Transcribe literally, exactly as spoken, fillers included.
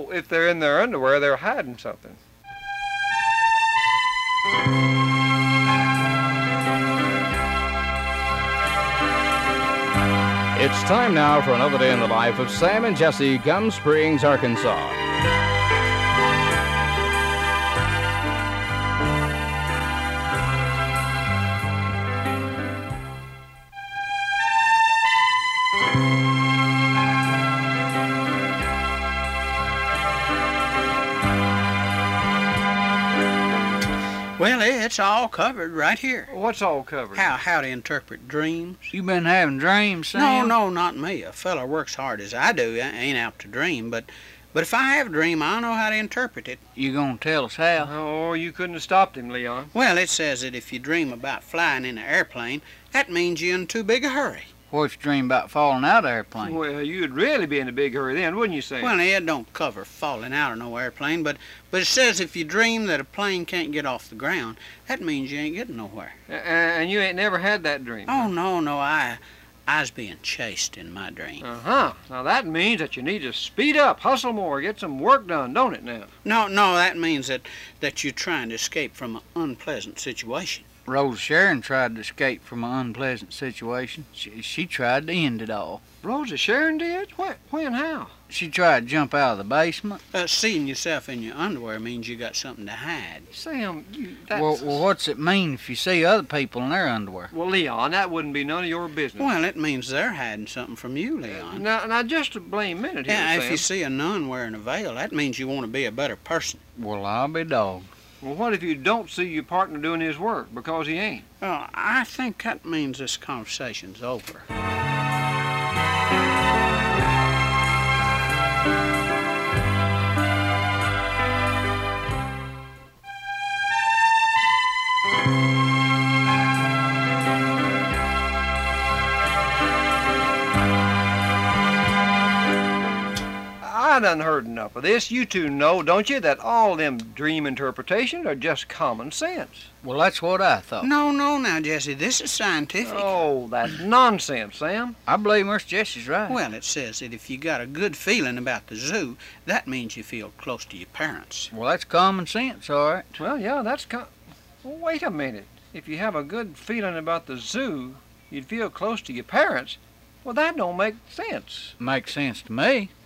Well, if they're in their underwear, they're hiding something. It's time now for another day in the life of Sam and Jesse, Gum Springs, Arkansas. Well, it's all covered right here. What's all covered? How how to interpret dreams. You been having dreams, No, Sam? no, not me. A fella works hard as I do ain't out to dream, but but if I have a dream, I know how to interpret it. You gonna tell us how? Oh, you couldn't have stopped him, Leon. Well, it says that if you dream about flying in an airplane, that means you're in too big a hurry. What if you dream about falling out of the airplane? Well, you'd really be in a big hurry then, wouldn't you, Sam? Well, it don't cover falling out of no airplane, but but it says if you dream that a plane can't get off the ground, that means you ain't getting nowhere. A- and you ain't never had that dream. Oh, no, no, I, I was being chased in my dream. Uh-huh. Now, that means that you need to speed up, hustle more, get some work done, don't it now? No, no, that means that, that you're trying to escape from an unpleasant situation. Rose Sharon tried to escape from an unpleasant situation. She, she tried to end it all. Rosa Sharon did? When? When? How? She tried to jump out of the basement. Uh, seeing yourself in your underwear means you got something to hide. Sam, you, that's... Well, well, what's it mean if you see other people in their underwear? Well, Leon, that wouldn't be none of your business. Well, it means they're hiding something from you, Leon. Now, now just a blame minute here, Yeah, Sam. if you see a nun wearing a veil, that means you want to be a better person. Well, I'll be dogged. Well, what if you don't see your partner doing his work because he ain't? Well, I think that means this conversation's over. I done heard enough of this. You two know, don't you, that all them dream interpretations are just common sense. Well, that's what I thought. No, no, now, Jesse, this is scientific. Oh, that's nonsense, Sam. I believe Miss Jessie's right. Well, it says that if you got a good feeling about the zoo, that means you feel close to your parents. Well, that's common sense, all right. Well, yeah, that's co- well, wait a minute. If you have a good feeling about the zoo, you'd feel close to your parents. Well, that don't make sense. Makes sense to me.